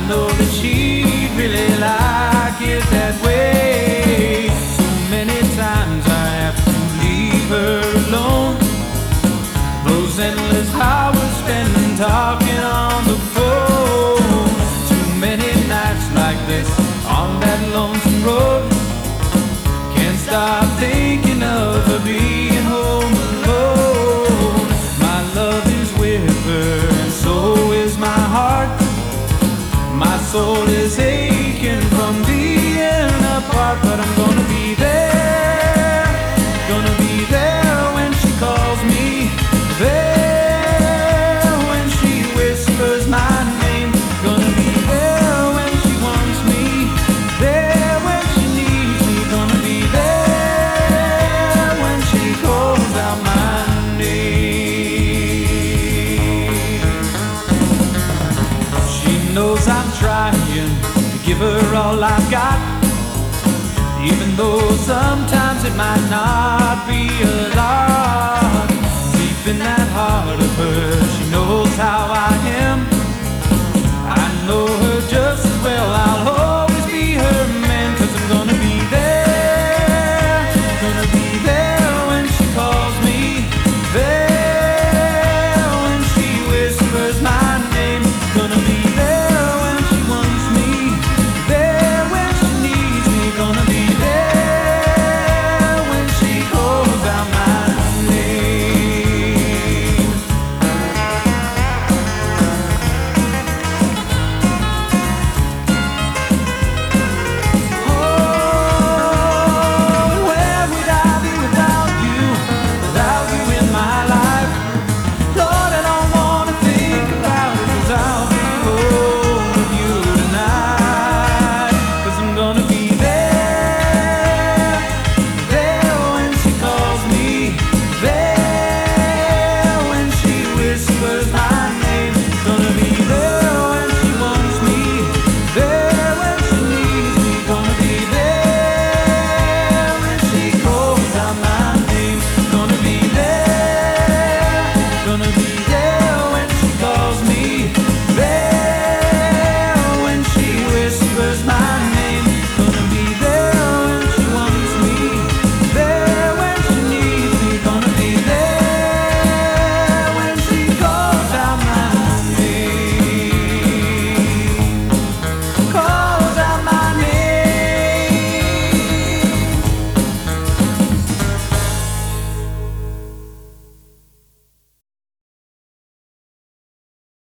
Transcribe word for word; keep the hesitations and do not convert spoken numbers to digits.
know that she'd really like it that way. So many times I have to leave her alone. Those endless hours spent talking on the phone. Too many nights like this on that lonesome road. Can't stop thinking of her being home alone. My love is with her and so is my heart. My soul is aching from being apart, but I'm gonna be there, gonna be there when she calls me, there when she whispers my name, gonna be there when she wants me, there when she needs me, gonna be there when she calls out my name. She knows I'm trying to give her all I've got, even though sometimes it might not be a lot. Deep in that heart of hers, she knows how I am.